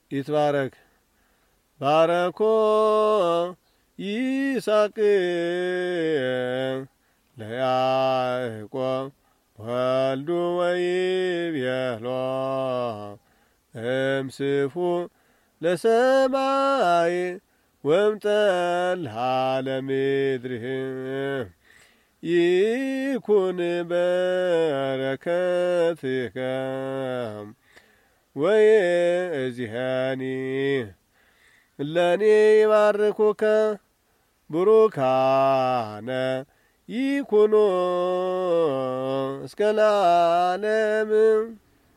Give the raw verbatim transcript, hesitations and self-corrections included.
ይትባረክ ባረኮ ይስሐቅ ለያዕቆብ ወልዱ ወይቤሎ እምስፉ ለሰማይ ወምጠልሃ ለምድርህ ይኩን በረከትከ ወየእዚሃኒ እለኒ ይባርኩከ ቡሩካነ ይኩኑ እስከ ለዓለም